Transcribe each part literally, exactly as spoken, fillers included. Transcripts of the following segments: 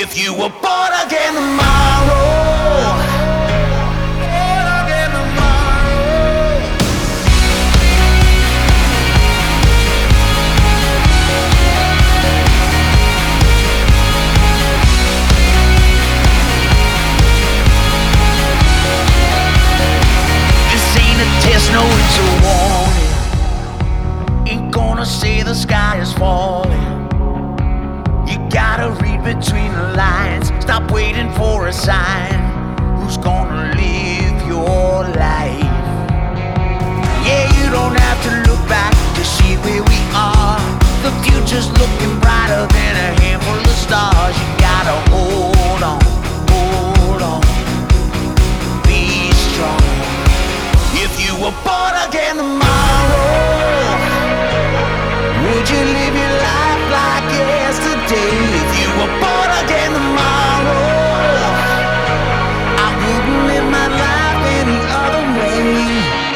If you were born again tomorrow, born again tomorrow. This ain't a test, no, it's a warning. Ain't gonna say the sky is falling. You gotta read between the lines. Stop waiting for a sign. Who's gonna live your life? Yeah, you don't have to look back to see where we are. The future's looking brighter than a handful of stars. You gotta hold on, hold on, be strong. If you were born again tomorrow, would you live your life like yesterday? If you were born again tomorrow, I wouldn't live my life any other way.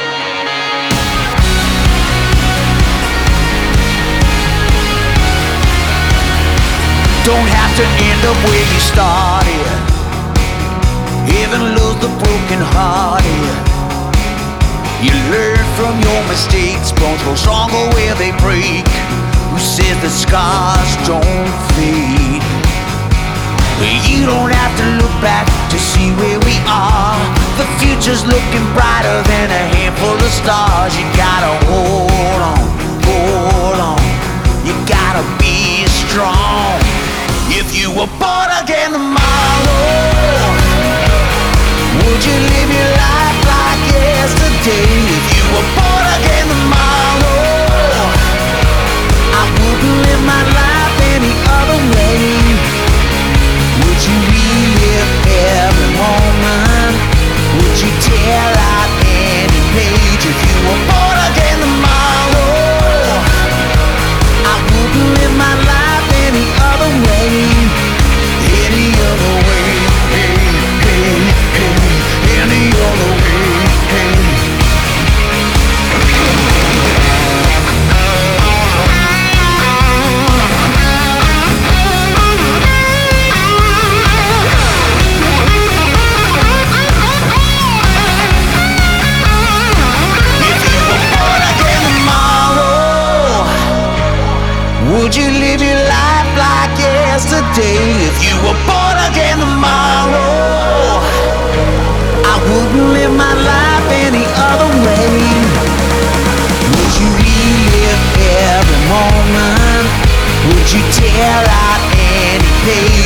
Don't have to end up where you started. Heaven loves the broken hearted. You learn from your mistakes. Bones grow stronger where they break. Who says the scars don't fade? Well, you don't have to look back to see where we are. The future's looking brighter than a handful of stars. You gotta hold on, hold on. You gotta be strong. If you were born again tomorrow, would you live your life like yesterday? If you were born again tomorrow, I wouldn't live my life any other way. Would you relive every moment? Would you tear out any page? If you were born again tomorrow, I wouldn't live my life any other way. Any other way, hey, hey, hey. Any other way, hey. Would you live your life like yesterday? If you were born again tomorrow, I wouldn't live my life any other way. Would you relive every moment? Would you tear out any page?